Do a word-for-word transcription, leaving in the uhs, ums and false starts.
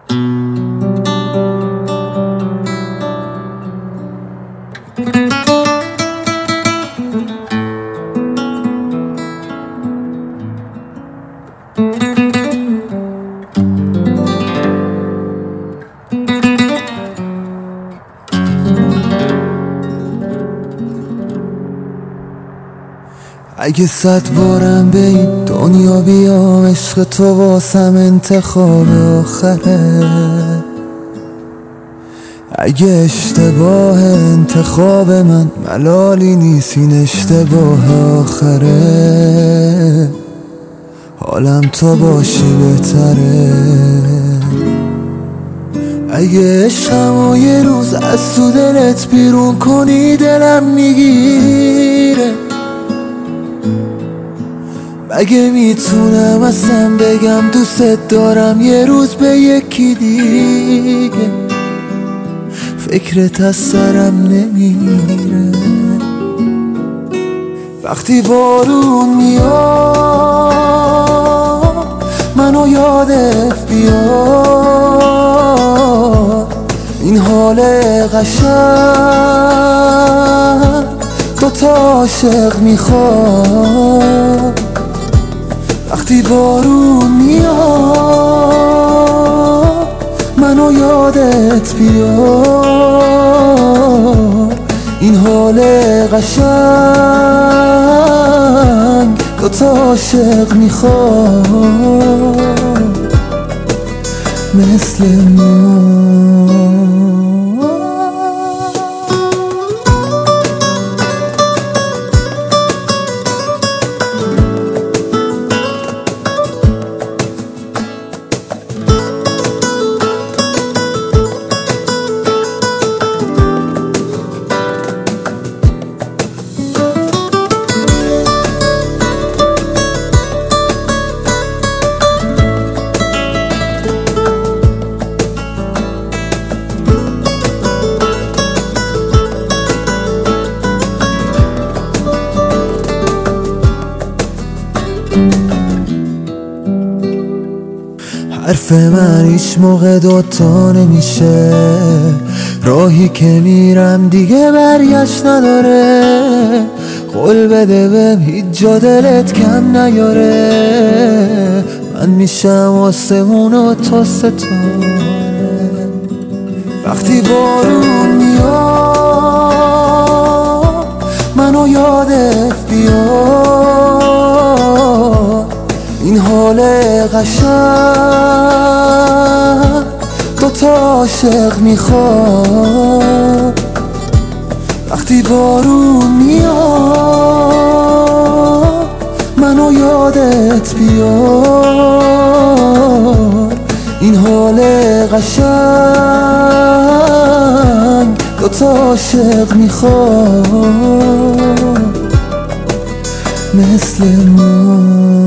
اگه صد بارم به این دنیا بیام، عشق تو واسم انتخاب آخره. اگه اشتباه انتخاب من ملالی نیست، این اشتباه آخره. حالم تو باشی بهتره. اگه عشقمو یه روز از تو دلت بیرون کنی دلم میگیره. مگه میتونم اصلا بگم دوست دارم یه روز به یکی دیگه؟ فکرت از سرم نمیره. وقتی بارون میاد منو یادت بیاد، این حال قشنگ دوتا عاشق میخواد. وقتی بارون میاد منو یادت بیاد، این حال قشنگ دوتا عاشق میخواد مثل ما. حرف من هیچ موقع دوتا نمیشه، راهی که میرم دیگه برگشت نداره. قول بده بهم هیچ جا دلت کم نیاره، من میشم آسمون و تو ستاره. وقتی بارون میاد منو یادت بیاد، این حال قشنگ دوتا عاشق میخواد. وقتی بارون میاد منو یادت بیاد، این حال قشنگ دوتا عاشق میخواد مثل ما.